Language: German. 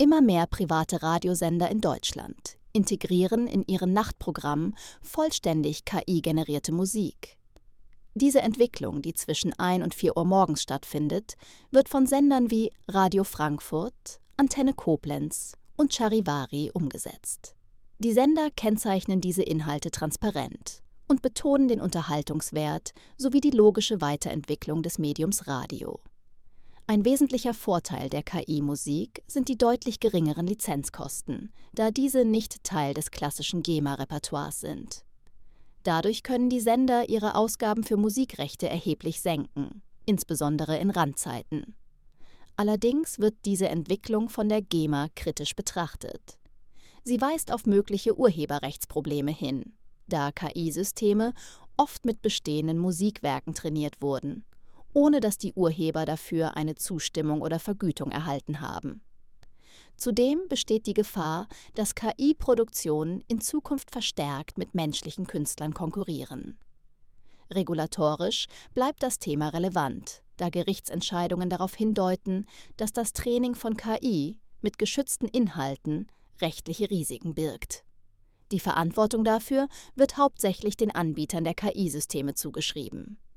Immer mehr private Radiosender in Deutschland integrieren in ihren Nachtprogrammen vollständig KI-generierte Musik. Diese Entwicklung, die zwischen 1 und 4 Uhr morgens stattfindet, wird von Sendern wie Radio Frankfurt, Antenne Koblenz und Charivari umgesetzt. Die Sender kennzeichnen diese Inhalte transparent und betonen den Unterhaltungswert sowie die logische Weiterentwicklung des Mediums Radio. Ein wesentlicher Vorteil der KI-Musik sind die deutlich geringeren Lizenzkosten, da diese nicht Teil des klassischen GEMA-Repertoires sind. Dadurch können die Sender ihre Ausgaben für Musikrechte erheblich senken, insbesondere in Randzeiten. Allerdings wird diese Entwicklung von der GEMA kritisch betrachtet. Sie weist auf mögliche Urheberrechtsprobleme hin, da KI-Systeme oft mit bestehenden Musikwerken trainiert wurden, ohne dass die Urheber dafür eine Zustimmung oder Vergütung erhalten haben. Zudem besteht die Gefahr, dass KI-Produktionen in Zukunft verstärkt mit menschlichen Künstlern konkurrieren. Regulatorisch bleibt das Thema relevant, da Gerichtsentscheidungen darauf hindeuten, dass das Training von KI mit geschützten Inhalten rechtliche Risiken birgt. Die Verantwortung dafür wird hauptsächlich den Anbietern der KI-Systeme zugeschrieben.